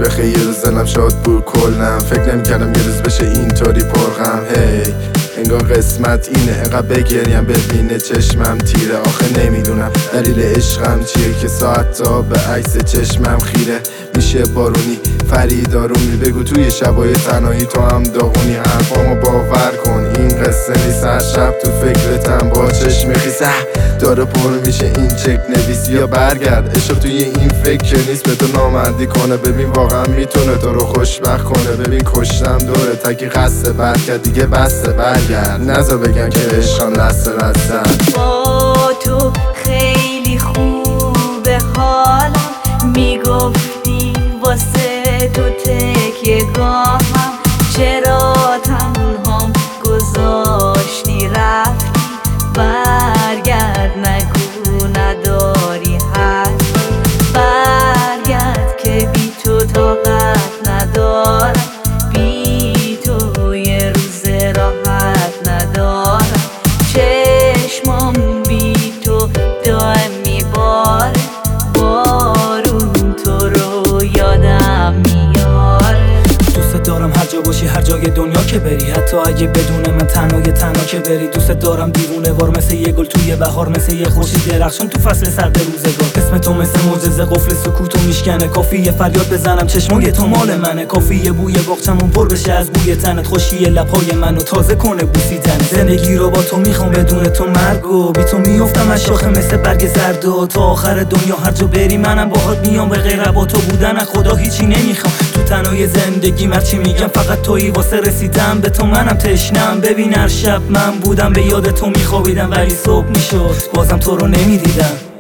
بخیر یه روز دلم شاد بود کلم، فکر نمی‌کردم یه روز بشه اینطوری پرغم. هی انگار قسمت اینه، انقدر بگریم ببینه چشمم تیره. آخه نمیدونم دلیل عشقم چیه که ساعتا به عکس چشمم خیره میشه بارونی. فرید آرومی بگو توی شبای تنهایی تو هم داغونی. حرفامو باور کن این قصه نیست، هر شب تو فکرتم با چشم خیسه داره پر میشه این چک نویس. یا برگرد عشق توی این فکر نیست به تو نامردی کنه، ببین واقعا میتونه تو رو خوشبخت کنه. ببین کشتم دوره تکی قصه برگرد دیگه بسته، برگرد نذار بگن که عشقم لسته با تو خیلی خوبه حالم، میگفتی واسه تو تکیه گاهم، چرا تنهام گذاشتی رفتی؟ برگرد نگو نداری حد، برگرد که بی تو طاقت ندارم، بی تو یه روز راحت ندارم. چشمام بی تو دائم میباره، بارون تو رو یادم میاره. دوست دارم هر جا باشی هر جای دنیا که بری، حتی اگه بدون من تنها که بری. دوست دارم دیوونه وار مثل یه گل توی بهار، مثل یه خورشید درخشان تو فصل سرد روزگار. اسم تو مثل معجزه قفل سکوتو میشکنه، کافیه فریاد بزنم چشمای تو مال منه، کافیه بوی باغچمون پر بشه از بوی تنت، خوشی لبهای منو تازه کنه بوسیدن. زندگی رو با تو میخوام بدون تو مرگو، بی تو میافتم از شاخه مثل برگ زرد و تا آخر دنیا هر جا بری منم باهات میام. به غیر با تو بودن خدا هیچی نمیخوام تو تنهای زندگی، مرچی میگم فقط تویی واسه رسیدم به تو منم تشنم. ببین هر شب من بودم به یاد تو میخوابیدم، ولی صبح میشد بازم تو رو نمیدیدم.